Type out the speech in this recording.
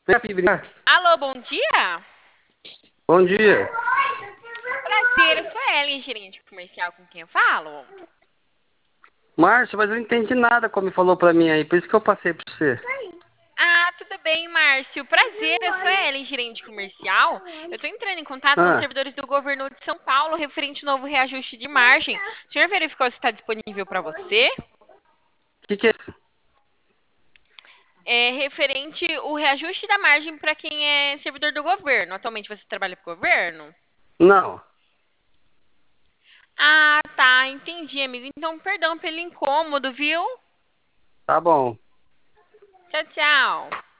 Alô, bom dia? Bom dia. Prazer, eu sou a Ellen, gerente comercial com quem eu falo. Márcio, mas eu não entendi nada como falou pra mim aí, por isso que eu passei pra você. Ah, tudo bem, Márcio. Prazer, eu sou a Ellen, gerente comercial. Eu estou entrando em contato com os Ah, servidores do governo de São Paulo referente ao novo reajuste de margem. O senhor verificou se está disponível para você? que é isso? É referente o reajuste da margem para quem é servidor do governo. Atualmente você trabalha para o governo? Não, Ah, tá, entendi, amigo. Então, perdão pelo incômodo, viu? tá bom. Tchau, tchau.